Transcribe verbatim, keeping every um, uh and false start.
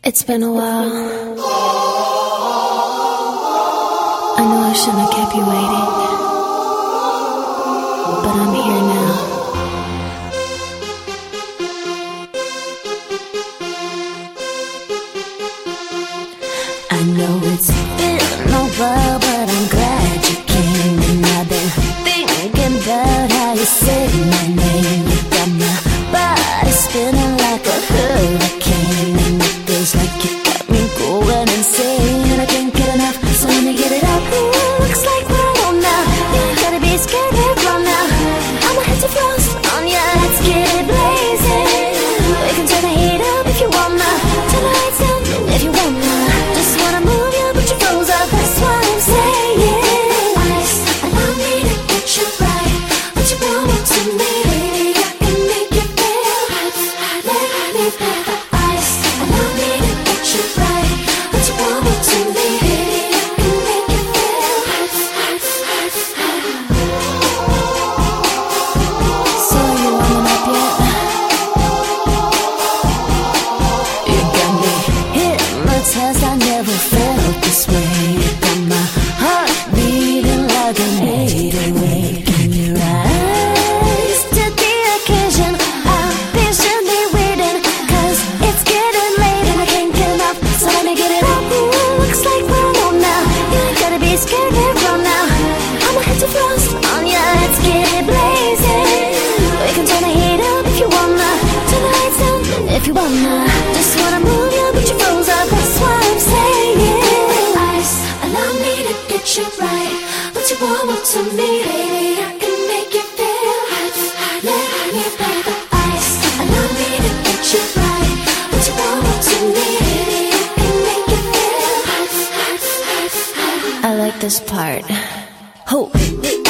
It's been a while. I know I shouldn't have kept you waiting, but I'm here now. I know it's been a while, but I'm glad you came. And I've been thinking about how you said my name. You got my body spinning like a hurricane, and it feels like you got me going insane. I can't get enough, so let me get it out. Ooh, looks like we're alone now. You ain't gotta be scared, we're grown now. I'ma hit the frost on ya, let's get it blazing. We can turn the heat up if you wanna, turn the lights down if you wanna. Just wanna move you, but you froze up, that's what I'm saying. Ice, allow me to get you right. What you want to me, baby, I can make you feel hot, hot, hot, hot, hot. Ice, allow me to get you right. What you want to me, baby, I can make you feel hot, hot, hot, hot. So you warming up yet? You got me hypnotized, I never felt this way. You got my heart beating like an eight oh eight. Can you rise to the occasion? I'm patiently waiting, cause it's getting late and I can't get enough, so let me get it up. Ooh, looks like we're alone now. You ain't gotta be scared, we're grown now. I'ma hit the frost on ya, let's get it blazing. We can turn the heat up if you wanna, turn the lights down if you wanna. Just wanna move you, but you froze up, that's what I'm saying. Ice, allow me to get you right. What you want to me, baby, I can make you feel hot, hot, hot, hot, hot. Ice, allow me to get you right. What you want to me, baby, I can make you feel hot, hot, hot, hot. I like this part. Ho.